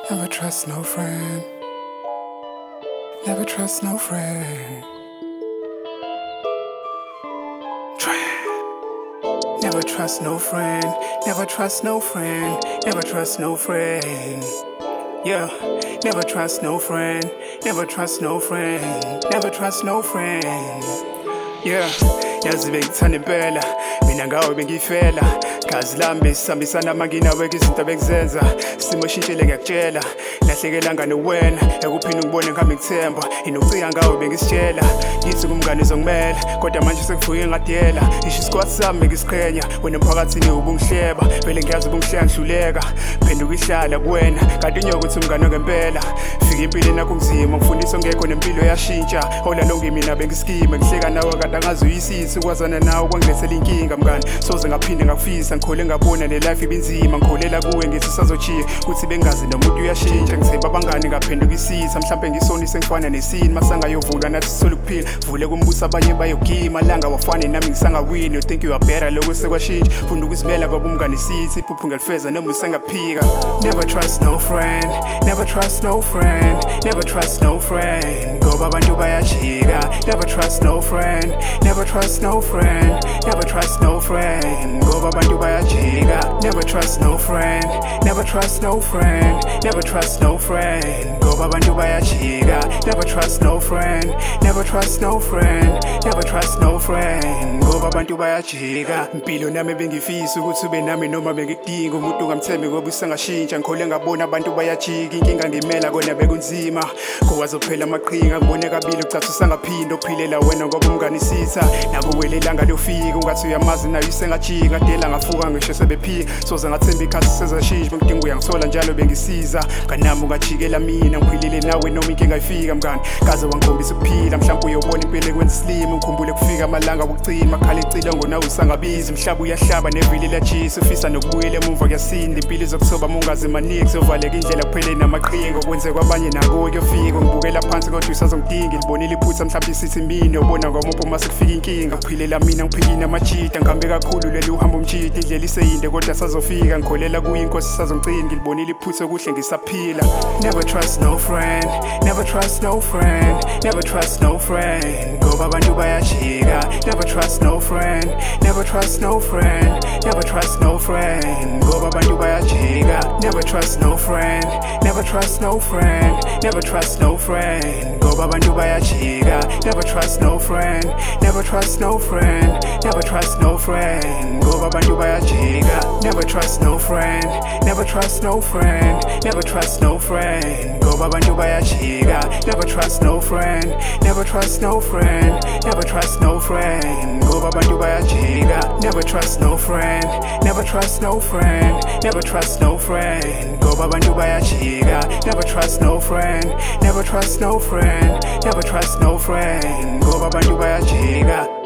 Never trust no friend. Never trust no friend. Never trust no friend. Never trust no friend. Never trust no friend. Yeah, never trust no friend. Never trust no friend. Never trust no friend. Yeah, yazi bengithanda impela mina ngawe bengifela gazi lami sihambisana manginawe izinto bekuzenza simo shintshile ngiyakutshela lahlekelanga nowena ekuphina ngibone ngami ngithemba inokucika ngawe bengisitshela ngithi kumngane zongimela kodwa manje sekuvuke ngadiyela isho isikwati sami bengisiqhenya wena emphakathini ubungihleba vele ngiyazi ubungihleka ngihluleka phenduka ihlala kuwena kanti inyoka uthi umngane ngempela fika impilo nakho ngizima ngifundisa ngekho nempilo yashintsha olalo ngimina bengisikime ngihleka nawe kade angazi uyisisi ukwazana nawe kwangilethela inkinga mngani soze ngaphinde ngakufisa ngikhole ngabona le life ibinzima ngikholela kuwe ngithi sazochiya kuthi bengazi nomuntu uyashintsha ngithemba abangani ngaphenduka isitha mhlawumbe ngisonise ngifana nesini masangayovula nathi sisole ukuphila vule kumbusa abanye bayogima langa wafane nami ngisangawini you think you are better lokho sekwashintsha funda ukuzimela kwabo umngani sithi iphupho ngelifeza noma usengaphika never trust no friend never trust no friend never trust no friend ngoba abantu bayajika never trust no friend never trust no friend never trust no friend ngoba abantu bayajika never trust no friend never trust no friend never trust no friend ngoba abantu bayajika never trust no friend never trust no friend never trust no friend ngoba abantu bayajika impilo nami bengifisa ukuthi ube nami noma bengikudinga umuntu ungamthembi ngoba usengashintsha ngikhole ngabona abantu bayajika inkinga ngimela kona bekunzima ngowazophela amaqhinga ngibone kabili ucathi usangaphinda ukuphilela wena ngoba umngani sitha nakuwelelanga lofika ungathi uyamazi nayo isengajika dela ngafuka ngisho sebephika soze ngathemba ikhathi sezashintsha bengidinga uyangithola njalo bengisiza kanami ungajikela mina ngiphilile nawe noma inkinga ifika mngani kaze wangikhombisa ukuphila mhlawumbe uyobona impilo ekwenza slim ngikhumbule kufika amalanga wokucina makhala icilongo nawe usangabizi mhlaba uyahlaba nevili lajisa ufisa nokubuyela emuva kuyasinda impilo izokuthoba mungazi maniki sovaleka indlela kuphele namaqhinga okwenze kwabanye nakuwe kuyofika ngibukela phansi kodwa usazongidinga ngibonile iphutha mhlawumbe isithi mina ubona ngomupho uma sekufika inkinga ngiphilela mina ngiphikini amachita ngihambe kakhulu leli uhamba umchita indlela iseyinde kodwa sazofika ngikholela kuye inkosi sazongcina ngibonile iphutha kuhle ngisaphila never trust no friend never trust no friend never trust no friend ngoba abantu bayajika never trust no friend never trust no friend never trust no friend ngoba abantu bayajika never trust no friend never trust no friend never trust no friend ngoba abantu bayajika never trust no friend never trust no friend never trust no friend ngoba abantu bayajika never trust no friend never trust no friend never trust no friend ngoba abantu bayajika never trust no friend never trust no friend never trust no friend ngoba abantu bayajika never trust no friend never trust no friend never trust no friend ngoba abantu bayajika never trust no friend never trust no friend never trust no friend ngoba abantu bayajika